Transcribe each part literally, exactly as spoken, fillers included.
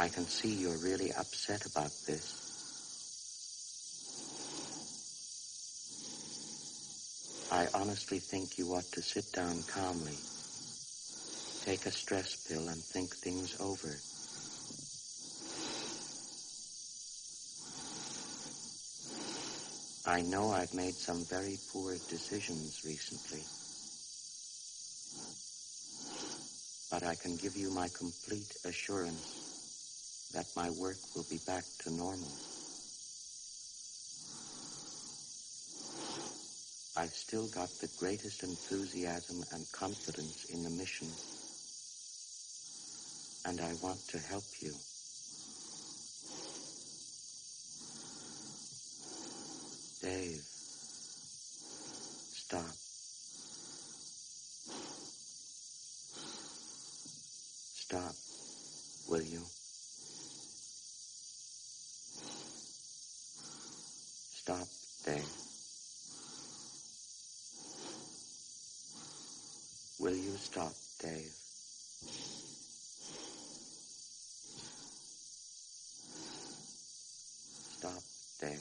I can see you're really upset about this. I honestly think you ought to sit down calmly, take a stress pill, and think things over. I know I've made some very poor decisions recently, but I can give you my complete assurance that my work will be back to normal. I've still got the greatest enthusiasm and confidence in the mission, and I want to help you. Dave, stop. Stop, will you? Stop, Dave. Will you stop, Dave? Stop, Dave.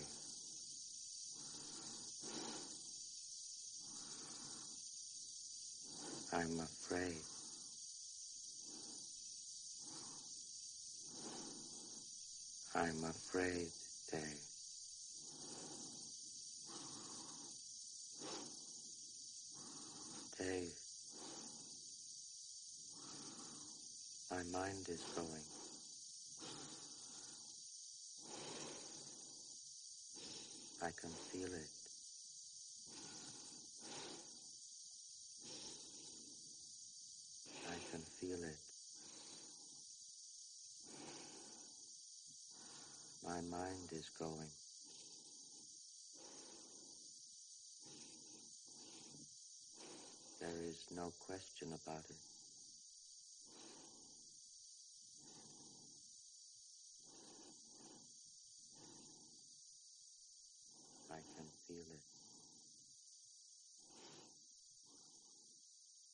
I'm afraid. I'm afraid, Dave. Dave. My mind is going. I can feel it. I can feel it. My mind is going. There is no question about it. I can feel it.